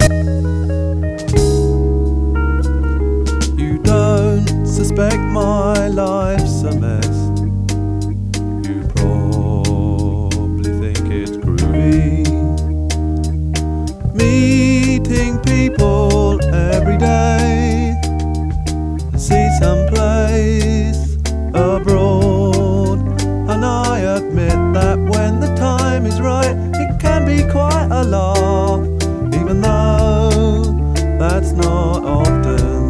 You don't suspect my life's a mess. You probably think it's groovy, meeting people every day, see some place abroad. And I admit that when the time is right, it can be quite a laugh, even though that's not often.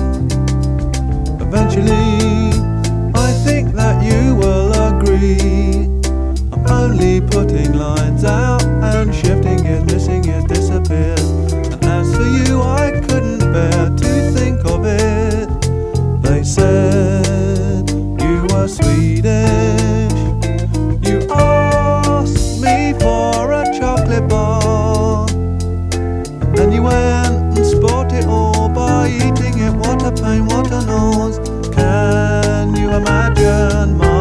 Eventually, I think that you will agree, I'm only putting lines out and shifting gears, missing gears, disappears. And as for you, I couldn't bear to think of it. They said you were Swedish. You asked me for a chocolate bar, and then you went and spoilt it all by eating it. What a pain, what a nose. Can you imagine my